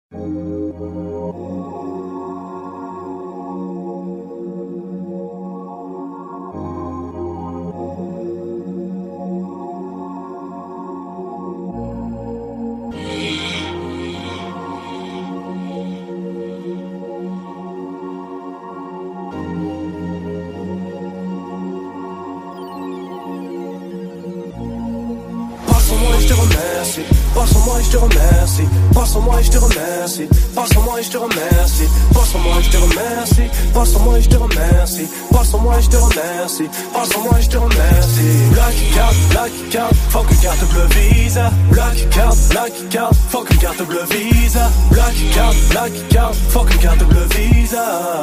Passe-moi et je te remercie, passe-moi et je te remercie, passe-moi et je te remercie, passe-moi et je te remercie, passe-moi et je te remercie, passe-moi et je te remercie, passe-moi et je te remercie, passe-moi et je te remercie. Black card, fuck une carte bleue Visa. Black card, fuck une carte bleue Visa. Black card, fuck une carte bleue Visa.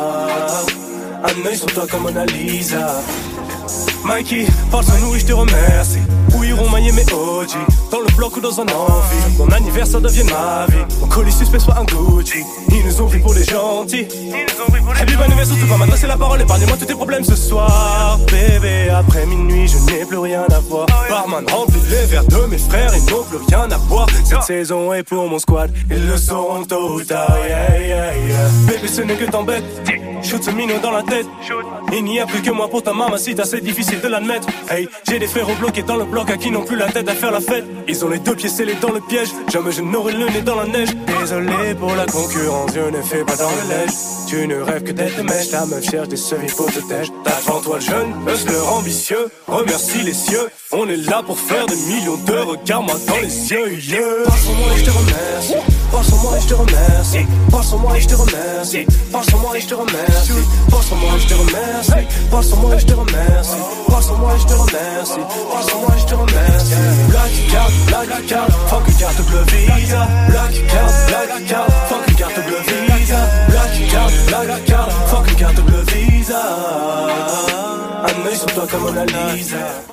Un œil sur toi comme Mona Lisa. Mikey, parle sans nous et je te remercie. Où iront mailler mes OG? Dans le bloc ou dans un amphi. Mon anniversaire devient ma vie. Mon colis suspect soit un Gucci. Ils nous ont pris pour les gentils. Happy anniversaire, surtout pas m'adresser la parole. Épargnez-moi tous tes problèmes ce soir. Bébé, après minuit, je n'ai plus rien à voir. Barman remplit les verres de mes frères. Ils n'ont plus rien à boire. Cette saison est pour mon squad. Ils le sauront tôt ou tard. Bébé, ce n'est que t'embête. Shoot ce minot dans la tête. Il n'y a plus que moi pour ta mamacita, c'est difficile de l'admettre. Hey, j'ai des frérots bloqués dans le bloc à qui n'ont plus la tête à faire la fête. Ils ont les deux pieds scellés dans le piège. Jamais je n'aurai le nez dans la neige. Désolé pour la concurrence, je ne fais pas dans le lèche. Tu ne rêves que d'être mèche. Ta meuf cherche des seufs, il faut te tèche. T'as devant toi le jeune, hustler ambitieux. Remercie les cieux, on est là pour faire des millions de regarde-moi dans les yeux, yeah. Passe-moi et je te remercie, passe-moi et je te remercie, passe-moi et je te remercie, passe-moi et je te remercie, passe-moi et je te remercie, passe-moi et je te remercie, passe-moi et je te remercie, passe-moi et je te remercie. Black card, fuck une carte bleue Visa. Black card, fuck une carte bleue Visa. Black card, fuck une carte bleue Visa. Un œil sur toi comme Mona Lisa.